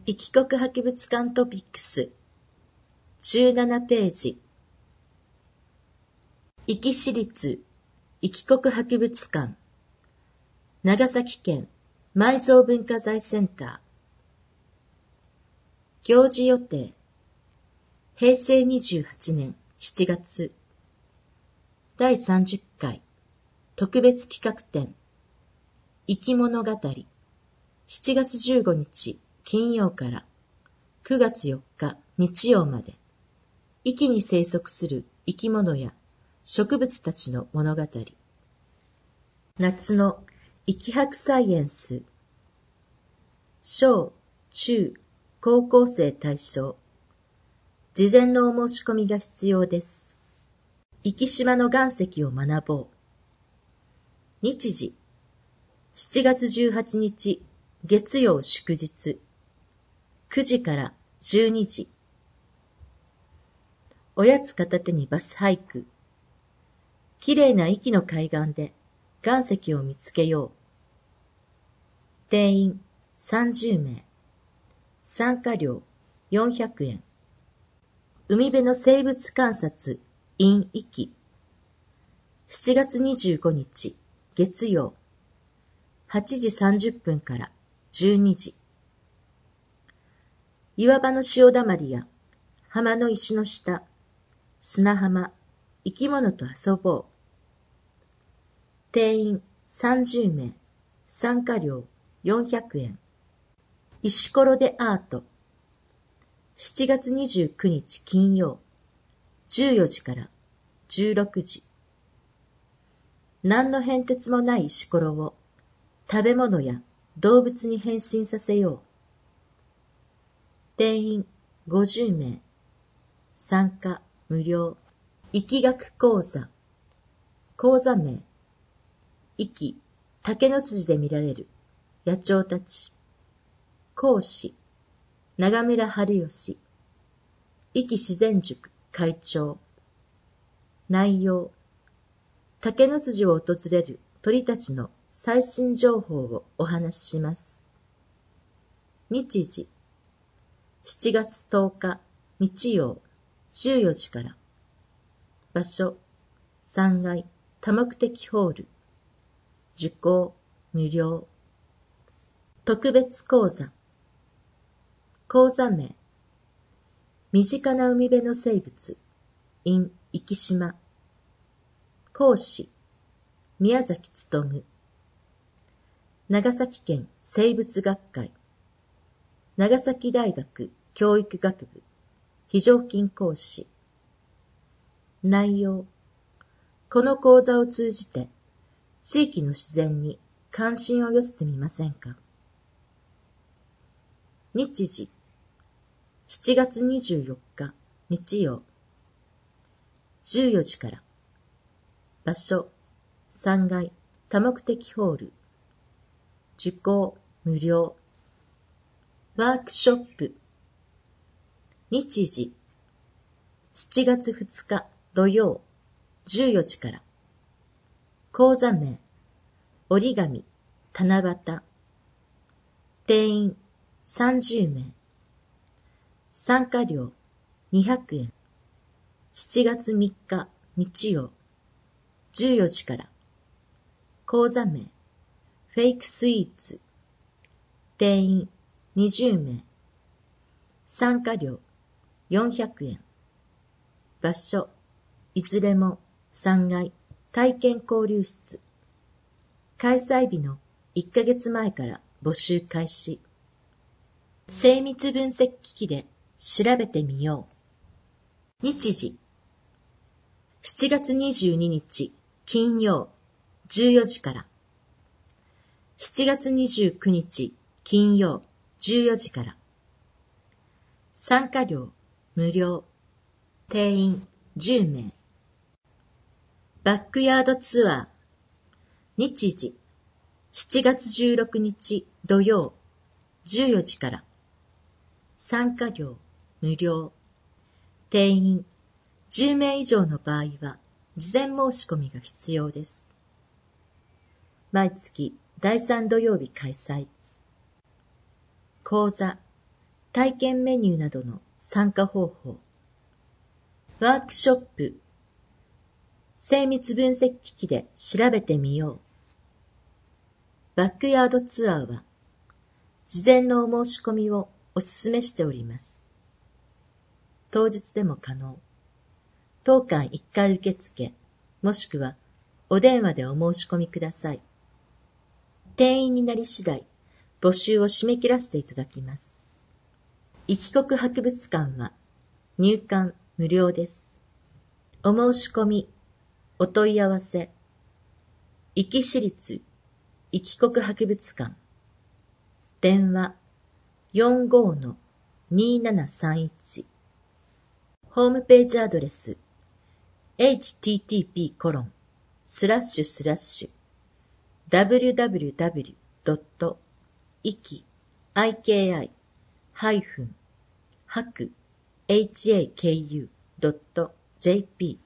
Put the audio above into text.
いきこく博物館トピックス17ページ。壱岐市立いきこく博物館長崎県埋蔵文化財センター行事予定平成28年7月第30回特別企画展壱岐物語7月15日金曜から9月4日日曜まで、壱岐に生息する生き物や植物たちの物語。夏の壱岐博サイエンス。小、中、高校生対象。事前のお申し込みが必要です。壱岐島の岩石を学ぼう。日時、7月18日月曜祝日。9時から12時。おやつ片手にバスハイク。きれいな壱岐の海岸で岩石を見つけよう。定員30名。参加料400円。海辺の生物観察 in 壱岐。7月25日月曜。8時30分から12時。岩場の潮だまりや浜の石の下、砂浜、生き物と遊ぼう。定員30名、参加料400円。石ころでアート。7月29日金曜、14時から16時。何の変哲もない石ころを食べ物や動物に変身させよう。定員50名。参加無料。壱岐学講座。講座名。壱岐、竹の辻で見られる野鳥たち。講師。長村春義。壱岐自然塾会長。内容。竹の辻を訪れる鳥たちの最新情報をお話しします。日時。7月10日日曜14時から。場所3階多目的ホール。受講無料。特別講座。講座名。身近な海辺の生物 in 壱岐島。講師宮崎勉。長崎県生物学会。長崎大学教育学部非常勤講師。内容。この講座を通じて地域の自然に関心を寄せてみませんか。日時。7月24日日曜14時から。場所3階多目的ホール。受講無料。ワークショップ。日時。7月2日土曜14時から。講座名。折り紙、七夕。定員30名。参加料200円。7月3日日曜14時から。講座名。フェイクスイーツ。定員20名。参加料400円。場所、いずれも3階体験交流室。開催日の1ヶ月前から募集開始。精密分析機器で調べてみよう。日時。7月22日金曜14時から。7月29日金曜14時から。参加料無料。定員10名。バックヤードツアー。日時。7月16日土曜14時から。参加料無料。定員10名以上の場合は事前申し込みが必要です。毎月第3土曜日開催。講座体験メニューなどの参加方法、ワークショップ、精密分析機器で調べてみよう。バックヤードツアーは、事前のお申し込みをお勧めしております。当日でも可能。当館1回受付、もしくはお電話でお申し込みください。定員になり次第、募集を締め切らせていただきます。いき国博物館は入館無料です。お申し込み、お問い合わせ、壱岐市立壱岐国博物館、電話 45-2731、ホームページアドレス http://www.iki-haku.jp